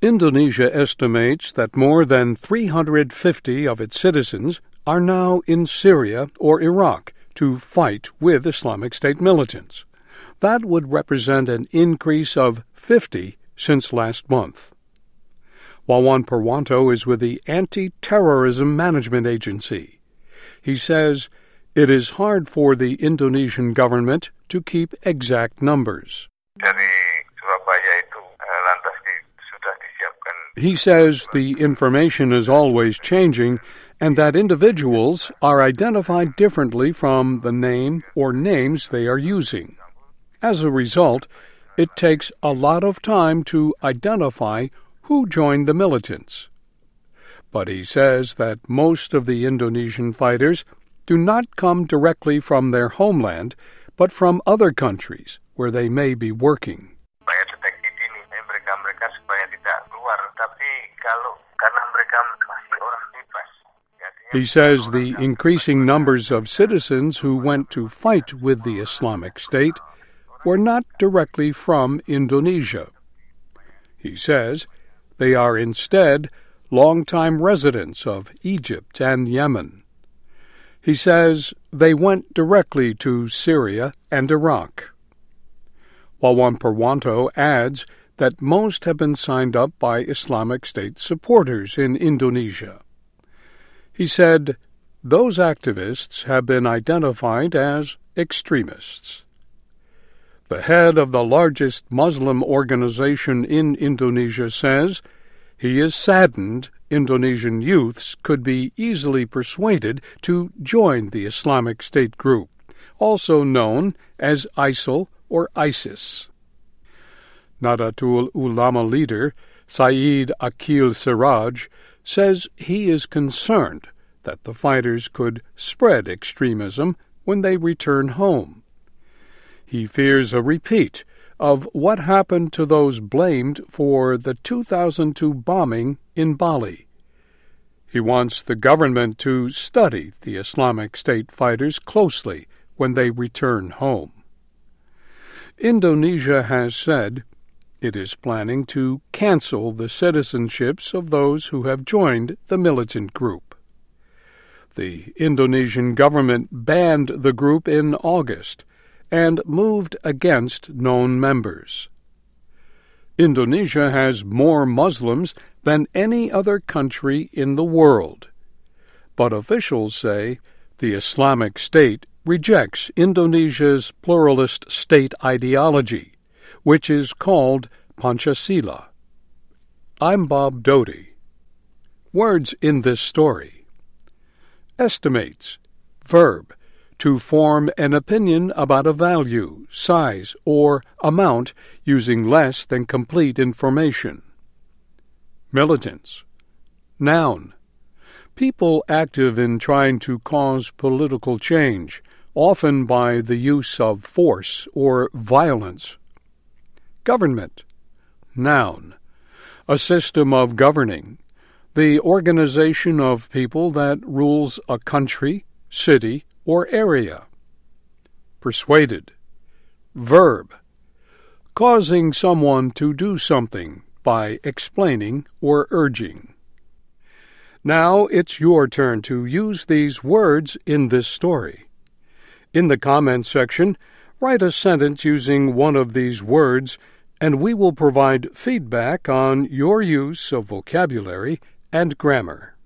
Indonesia estimates that more than 350 of its citizens are now in Syria or Iraq to fight with Islamic State militants. That would represent an increase of 50 since last month. Wawan Purwanto is with the Anti-Terrorism Management Agency. He says it is hard for the Indonesian government to keep exact numbers. He says the information is always changing and that individuals are identified differently from the name or names they are using. As a result, it takes a lot of time to identify who joined the militants. But he says that most of the Indonesian fighters do not come directly from their homeland, but from other countries where they may be working. He says the increasing numbers of citizens who went to fight with the Islamic State were not directly from Indonesia. He says they are instead longtime residents of Egypt and Yemen. He says they went directly to Syria and Iraq. Wawan Purwanto adds that most have been signed up by Islamic State supporters in Indonesia. He said those activists have been identified as extremists. The head of the largest Muslim organization in Indonesia says he is saddened Indonesian youths could be easily persuaded to join the Islamic State group, also known as ISIL or ISIS. Nahdlatul Ulama leader Said Aqil Siraj says he is concerned that the fighters could spread extremism when they return home. He fears a repeat of what happened to those blamed for the 2002 bombing in Bali. He wants the government to study the Islamic State fighters closely when they return home. Indonesia has said it is planning to cancel the citizenships of those who have joined the militant group. The Indonesian government banned the group in August and moved against known members. Indonesia has more Muslims than any other country in the world, but officials say the Islamic State rejects Indonesia's pluralist state ideology, which is called Pancasila. I'm Bob Doty. Words in this story. Estimates, verb, to form an opinion about a value, size, or amount using less than complete information. Militants. Noun. People active in trying to cause political change, often by the use of force or violence. Government. Noun. A system of governing. The organization of people that rules a country, city, or area. Persuaded. Verb. Causing someone to do something by explaining or urging. Now it's your turn to use these words in this story. In the comments section, write a sentence using one of these words, and we will provide feedback on your use of vocabulary and grammar.